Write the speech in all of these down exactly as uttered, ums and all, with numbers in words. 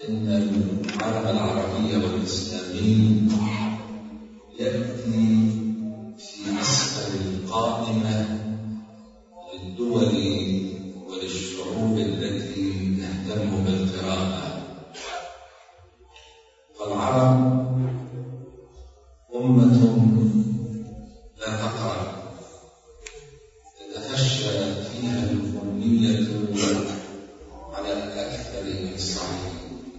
إن العالم العربي والإسلامي يأتي في أسفل القائمة للدول وللشعوب التي تهتم بالقراءة. فالعرب أمة لا تقرأ، تتفشى فيها الأمية على أكثر من صحيح،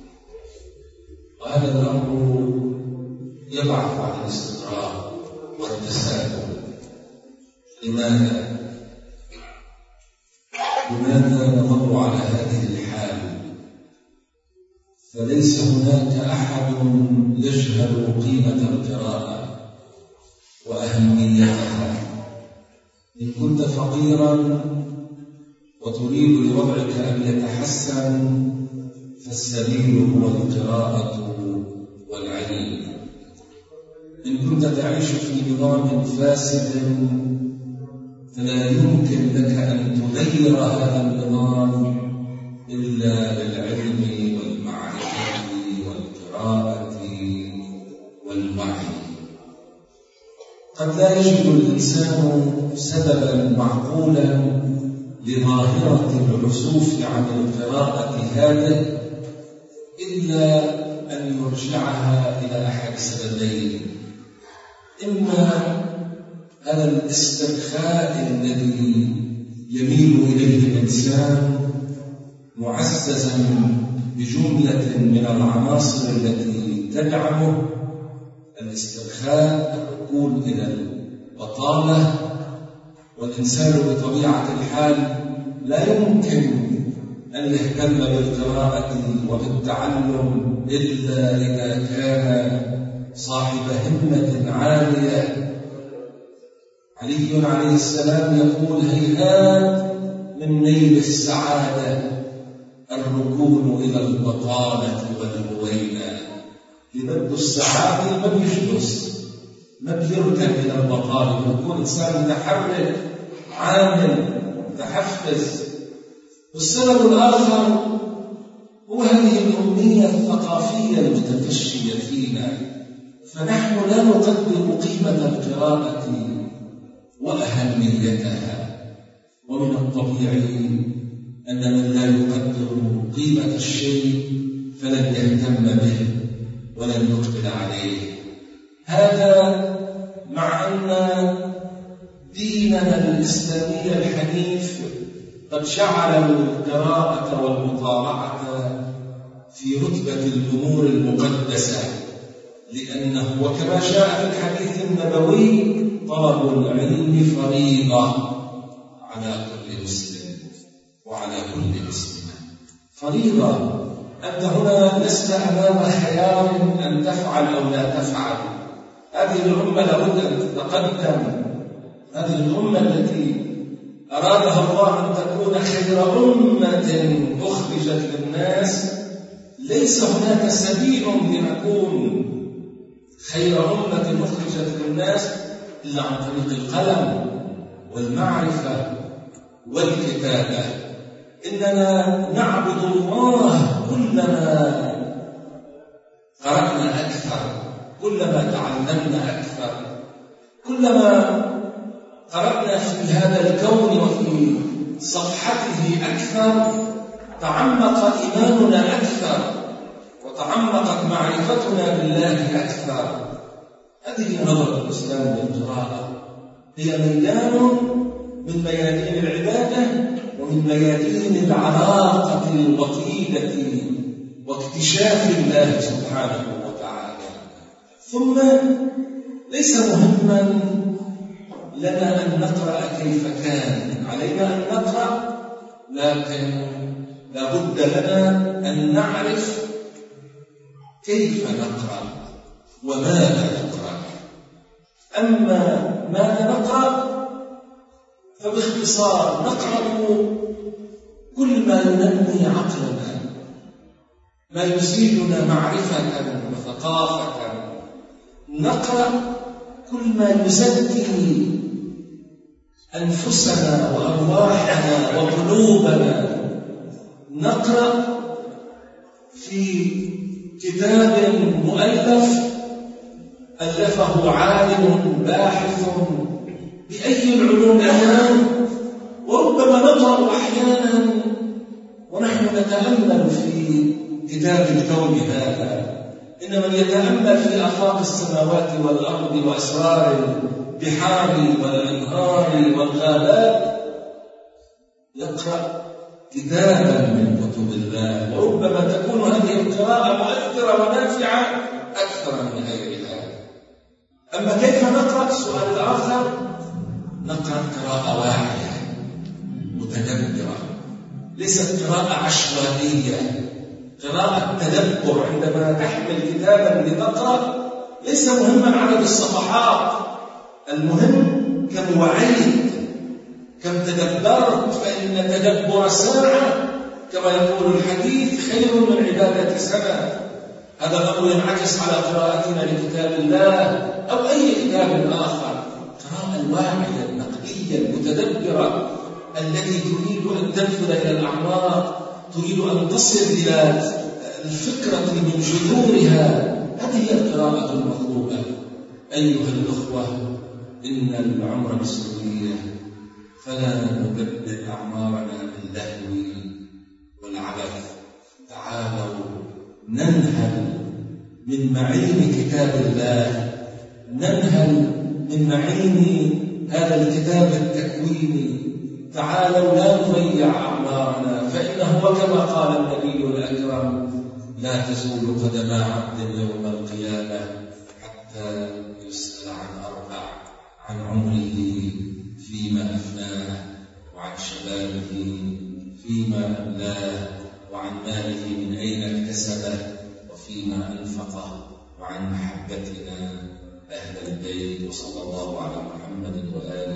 وهذا الأمر يبعث عن الاستقراء والتساؤل. لماذا؟ لماذا نمر على هذه الحال؟ فليس هناك أحد يجهل قيمة القراءة وأهميتها. إن كنت فقيرا وتريد لوضعك أن يتحسن فالسبيل هو القراءة والعلم. إن كنت تعيش في نظام فاسد فلا يمكن لك أن تغير هذا النظام إلا بالعلم والمعرفة والقراءة والوعي. قد لا يجد الإنسان سببا معقولا لظاهرة العزوف عن القراءة هذه إلا أن يرجعها إلى أحد سببين: إما على الاسترخاء الذي يميل إليه الإنسان معززا بجملة من العناصر التي تدعمه، الاسترخاء الركون إلى البطالة، والإنسان بطبيعة الحال لا يمكن أن يهتم بالقراءة وبالتعلم إلا إذا كان صاحب همة عالية. علي عليه السلام يقول: هيهات من نيل السعادة الركون إلى البطالة والهوينة. يبدو السعادة ما بيجلس، ما بيركن إلى البطالة، يكون إنسان متحرك عامل متحفز. والسبب الآخر هو هذه الأمية الثقافية المتفشية فينا، فنحن لا نقدر قيمة القراءة وأهميتها. ومن الطبيعي أن من لا يقدر قيمة الشيء فلن يهتم به ولن يقبل عليه. هذا مع أن ديننا الإسلامي الحنيف قد جعل القراءة والمطالعة في رتبة الأمور المقدسة، لأنه وكما جاء في الحديث النبوي: طلب العلم فريضة على كل مسلم وعلى كل مسلمة. فريضة. أنت هنا لست أمام خيار أن تفعل أو لا تفعل. هذه الأمة لابد أن تتقدم. هذه الأمة التي أرادها الله أن تكون خير أمة أخرجت للناس، ليس هناك سبيل لنكون خير أمة أخرجت للناس إلا عن طريق القلم والمعرفة والكتابة. إننا نعبد الله كلما قرأنا أكثر، كلما تعلمنا أكثر، كلما قرأنا في هذا الكون وفي صفحته أكثر، تعمق إيماننا أكثر وتعمقت معرفتنا بالله أكثر. هذه نظرة الإسلام للقراءة، هي ميدان من ميادين العبادة ومن ميادين العلاقة الوطيدة واكتشاف الله سبحانه وتعالى. ثم ليس مهما لنا أن نقرأ كيف كان، علينا أن نقرأ، لكن لا بد لنا أن نعرف كيف نقرأ وماذا نقرأ. أما ماذا نقرأ فباختصار نقرأ كل ما ينمي عقلنا، ما يزيدنا معرفة وثقافة. نقرأ كل ما يزكي أنفسنا وأرواحنا وقلوبنا. نقرأ في في كتاب مؤلف ألفه عالم باحث بأي العلوم الآن، وربما نقرأ أحيانا ونحن نتأمل في كتاب الكون هذا. إن من يتأمل في آفاق السماوات والأرض وأسرار البحار والأنهار والغابات يقرأ كتابا من كتب الله، وربما تكون هذه القراءة مؤثرة ونافعة أكثر من غيرها. أما كيف نقرأ؟ السؤال الآخر، نقرأ قراءة واعية متدبرة، ليست قراءة عشوائية، قراءة تدبر. عندما تحمل كتابا لتقرأ ليس مهما عدد الصفحات، المهم كم وعيت، كم تدبرت، فإن تدبر ساعة كما يقول الحديث خير من عبادة سنة. هذا الأمر ينعكس على قراءتنا لكتاب الله أو أي كتاب آخر. القراءة الواعية النقدية المتدبرة التي تريد أن تنفذ إلى الأعماق، تريد أن تصل إلى الفكرة من جذورها، هذه هي القراءة المطلوبة. أيها الأخوة، إن العمر مسؤولية، فلا ندبر أعمارنا باللهو والعبث. تعالوا ننهل من معين كتاب الله، ننهل من معين هذا الكتاب التكويني. تعالوا لا نضيع أعمارنا، فإنه كما قال النبي الأكرم: لا تزول قدم عبد يوم القيامة حتى يسأل عن أربع: عن عمره فيما أفناه، وعن شبابه فيما أملاه، وعن ماله من أين اكتسبه وفيما أنفقه، وعن محبتنا أهل البيت. وصلى الله على محمد وآله